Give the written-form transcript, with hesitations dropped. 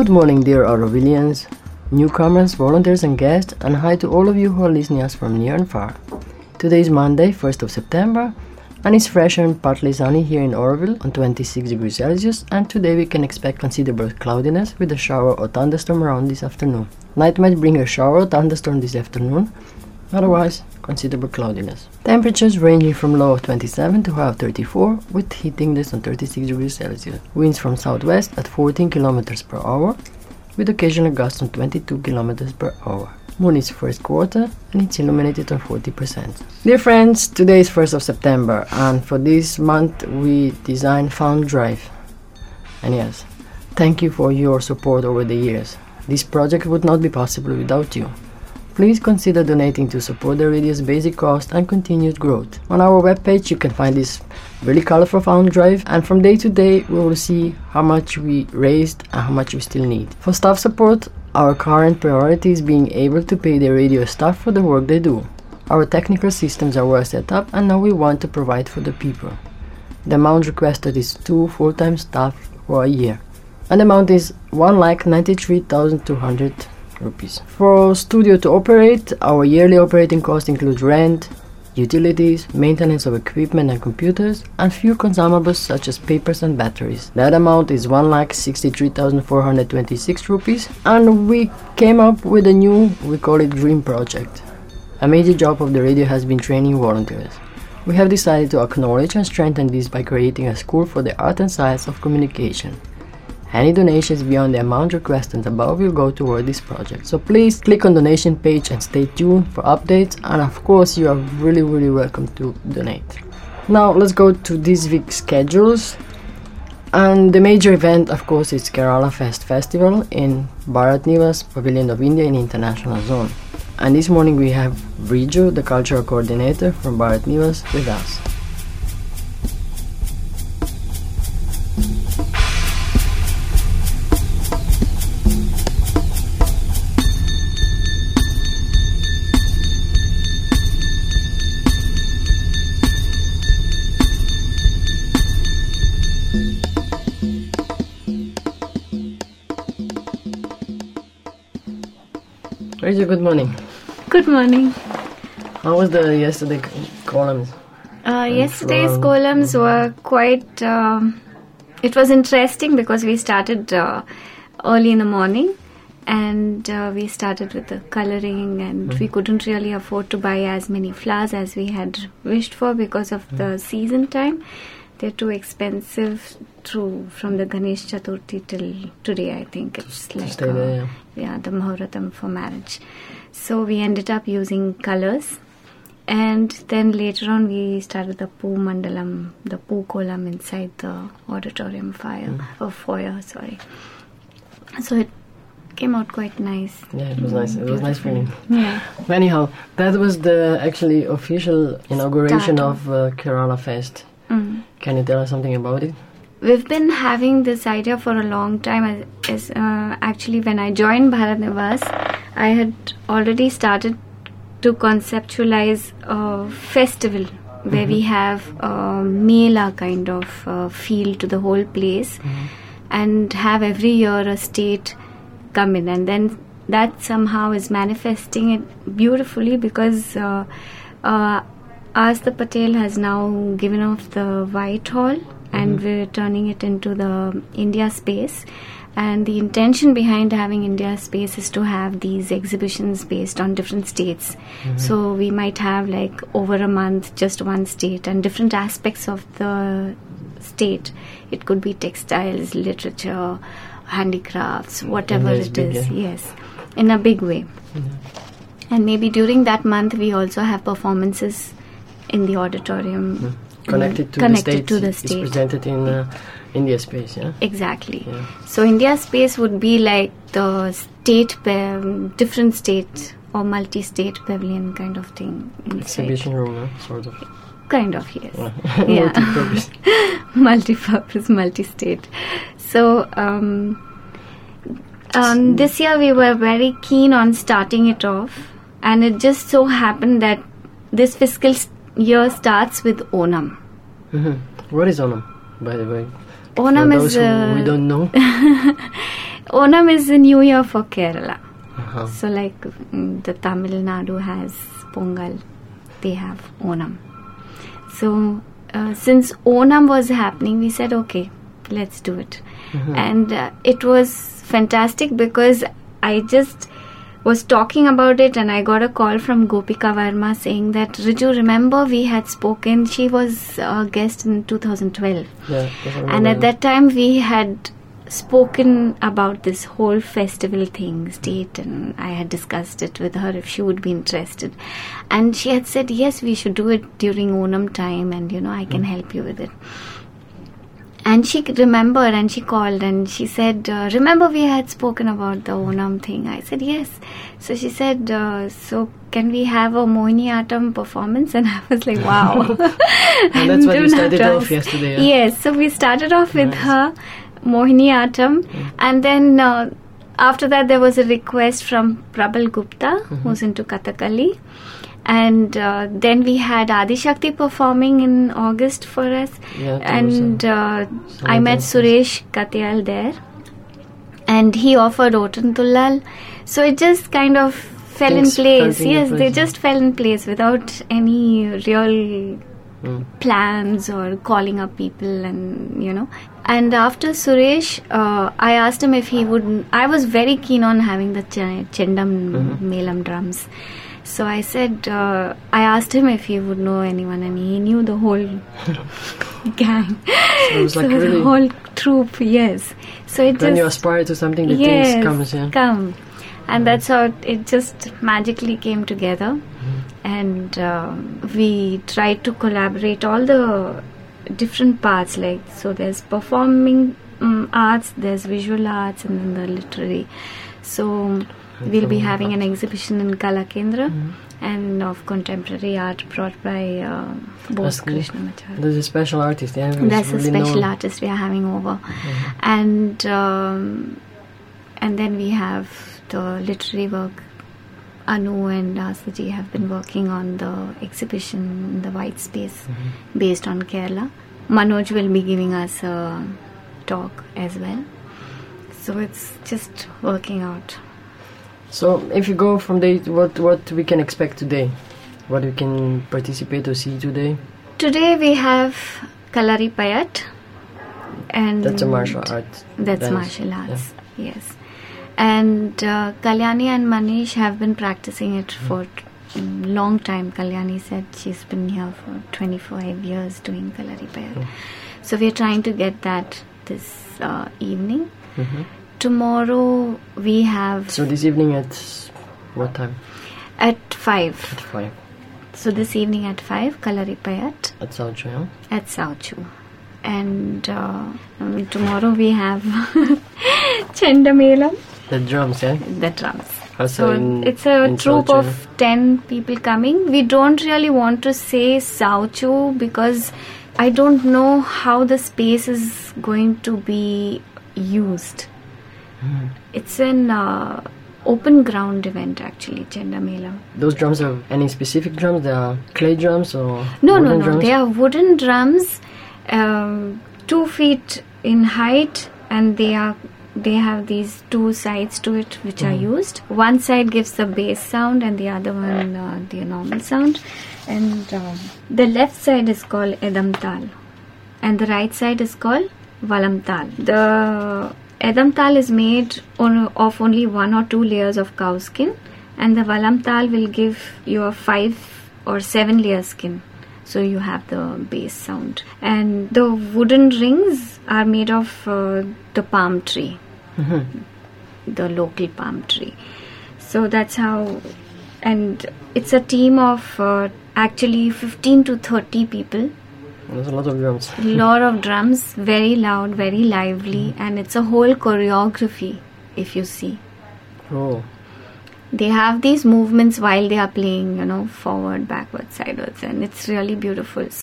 Good morning, dear Aurovilians, newcomers, volunteers and guests, and hi to all of you who are listening us from near and far. Today is Monday, 1st of September, and it's fresh and partly sunny here in Auroville on 26 degrees Celsius, and today we can expect considerable cloudiness with a shower or thunderstorm around this afternoon. Night might bring a shower or thunderstorm this afternoon, otherwise considerable cloudiness. Temperatures ranging from low of 27 to high of 34, with heat index on 36 degrees Celsius. Winds from southwest at 14 km per hour, with occasional gusts on 22 km per hour. Moon is first quarter and it's illuminated on 40%. Dear friends, today is 1st of September, and for this month we designed Found Drive. And yes, thank you for your support over the years. This project would not be possible without you. Please consider donating to support the radio's basic cost and continued growth. On our webpage you can find this really colorful Found Drive, and from day to day we will see how much we raised and how much we still need. For staff support, our current priority is being able to pay the radio staff for the work they do. Our technical systems are well set up, and now we want to provide for the people. The amount requested is 2 full-time staff for a year, and the amount is 1,93,200 rupees. For studio to operate, our yearly operating cost includes rent, utilities, maintenance of equipment and computers, and few consumables such as papers and batteries. That amount is 1,63,426 rupees, and we came up with a new, we call it Dream Project. A major job of the radio has been training volunteers. We have decided to acknowledge and strengthen this by creating a school for the art and science of communication. Any donations beyond the amount requested above will go toward this project. So please click on donation page and stay tuned for updates, and of course you are really welcome to donate. Now let's go to this week's schedules. And the major event of course is Kerala Fest Festival in Bharat Nivas Pavilion of India in International Zone. And this morning we have Riju, the cultural coordinator from Bharat Nivas, with us. Riju, good morning. Good morning. How was the yesterday columns? Yesterday's columns were quite... it was interesting because we started early in the morning, and we started with the colouring, and we couldn't really afford to buy as many flowers as we had wished for because of the season time. They're too expensive from the Ganesh Chaturthi till today, I think. It's like the Muhurtam for marriage. So we ended up using colours, and then later on we started the Poo Mandalam, the Poo Kolam inside the auditorium foyer. So it came out quite nice. Yeah, it was nice. It was nice feeling. Yeah. Anyhow, that was the actually official inauguration of Kerala Fest. Can you tell us something about it? We've been having this idea for a long time. Actually, when I joined Bharat Nivas, I had already started to conceptualize a festival where we have a mela kind of feel to the whole place, and have every year a state come in, and then that somehow is manifesting it beautifully because Astha Patel has now given off the Whitehall, and we're turning it into the India Space. And the intention behind having India Space is to have these exhibitions based on different states. So we might have like over a month just one state and different aspects of the state. It could be textiles, literature, handicrafts, whatever it is. Yes, in a big way. And maybe during that month we also have performances in the auditorium connected to the state. It's presented in India Space, yeah? Exactly. Yeah. So India Space would be like the state, different state or multi-state pavilion kind of thing. Exhibition room, sort of. Kind of, yes. Yeah. Multi-purpose. Multi-purpose, multi-state. So this year we were very keen on starting it off, and it just so happened that this fiscal year starts with Onam. What is Onam, by the way? Onam For those who we don't know. Onam is the New Year for Kerala. Uh-huh. So like the Tamil Nadu has Pongal, they have Onam. So since Onam was happening, we said, okay, let's do it. Mm-hmm. And it was fantastic because I just was talking about it and I got a call from Gopika Verma saying that, Riju, remember we had spoken, she was a guest in 2012. Yeah, And at that time we had spoken about this whole festival thing, state, and I had discussed it with her if she would be interested. And she had said, yes, we should do it during Onam time and, I can help you with it. And she remembered and she called and she said, remember we had spoken about the Onam thing? I said, yes. So she said, so can we have a Mohiniyattam performance? And I was like, wow. And that's what you started off yesterday. Yeah? Yes, so we started off with her Mohiniyattam, and then after that there was a request from Prabal Gupta, who's into Kathakali. And then we had Adi Shakti performing in August for us. Yeah, and I met Suresh Katyal there. And he offered Otan Tullal. So it just kind of fell in place. Yes, they just fell in place without any real plans or calling up people and, And after Suresh, I asked him if he would... I was very keen on having the Chendam Melam drums. So I said, I asked him if he would know anyone, and he knew the whole gang. So it was like really the whole troupe, yes. So it when just... you aspire to something, the things comes, yeah. come. And that's how it just magically came together. And we tried to collaborate all the different parts. Like, so there's performing arts, there's visual arts, and then the literary. So... we'll be having an exhibition in Kala Kendra and of contemporary art brought by Bose Krishnamacharya. There's a special artist. Yeah, that's a special artist we are having over. And then we have the literary work. Anu and Asaji have been working on the exhibition in the white space based on Kerala. Manoj will be giving us a talk as well. So it's just working out. So, if you go from there, what we can expect today? What we can participate or see today? Today we have Kalari Payat. And that's a martial art. That's dance. Martial arts, yes. And Kalyani and Manish have been practicing it for a long time. Kalyani said she's been here for 25 years doing Kalari Payat. So we're trying to get that this evening. Tomorrow we have... So this evening at what time? At 5. At 5. So this evening at 5, Kalari Payat. At Sauchu, yeah? At Sauchu. And tomorrow we have Chendamelam. The drums, yeah? The drums. Also so it's a troupe Sauchu. of 10 people coming. We don't really want to say Sauchu because I don't know how the space is going to be used. It's an open ground event actually, Chendamelam. Those drums are any specific drums? They are clay drums or No. drums? They are wooden drums, 2 feet in height, and they have these 2 sides to it which are used. One side gives the bass sound and the other one the normal sound. And the left side is called Edam Tal and the right side is called Valam Tal. The Edam Tal is made of only 1 or 2 layers of cow skin, and the Valam Tal will give you a 5 or 7 layer skin. So you have the bass sound. And the wooden rings are made of the palm tree, the local palm tree. So that's how, and it's a team of actually 15 to 30 people. There's a lot of drums. Lot of drums, very loud, very lively, and it's a whole choreography if you see. Oh. They have these movements while they are playing, forward, backward, sideways, and it's really beautiful.